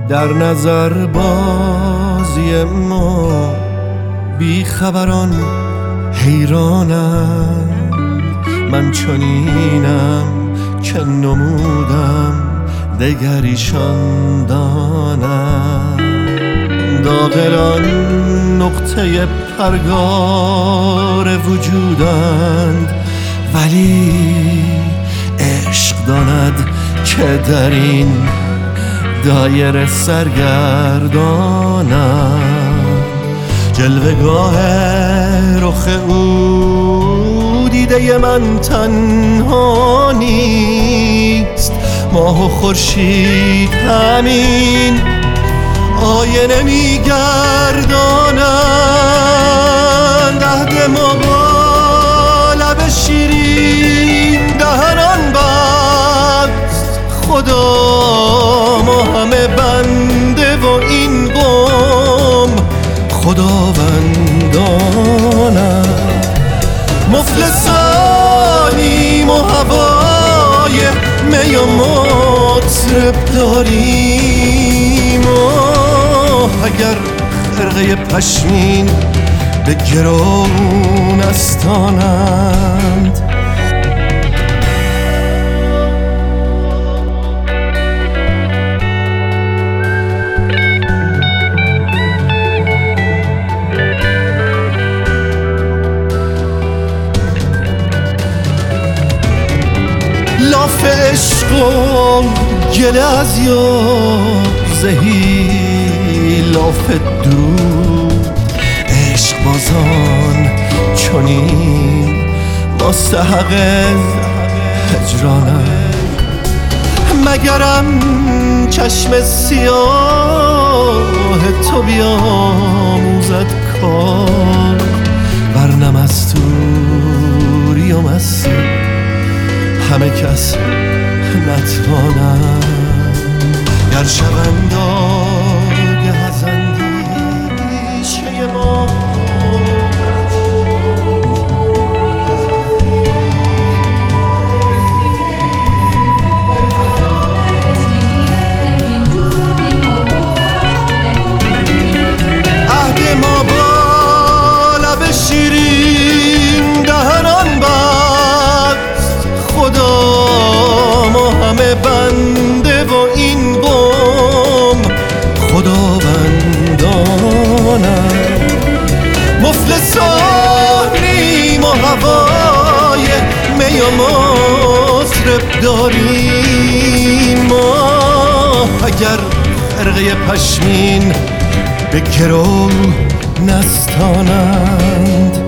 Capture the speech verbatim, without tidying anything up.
در نظر بازی ما بیخبران حیرانم. من چنینم که نمودم دگریشان دانم. داغلان نقطه پرگار وجودند، ولی عشق داند که در این دایره سرگردانم. جلوه‌گاه رخ او دیده من تنها نیست. ماه و خورشید همین آینه میگردانند. عهد ما با لب شیرین دهنان بست. خدا ما همه بنده و این قوم خداوندانم. مفلسانیم و هوای می و مطرب داریم. اگر خرقه پشمین به گرون استانند، لاف عشق و گله از یار زهی لاف درود. عشق بازان چنین مستحق هجرانم. مگرم چشم سیاه تو بیاموزد کار، ورنه مستوری و مستی همه کس نتوانم. گر شوند آگه از اندیشه ما، عهد ما با لب شیرین دهنان بست. خدا ما همه بنده و این قوم خداوندانم. مفلسانیم و هوای می و مطرب داریم. اگر خرقه پشمین به گرو نستانند،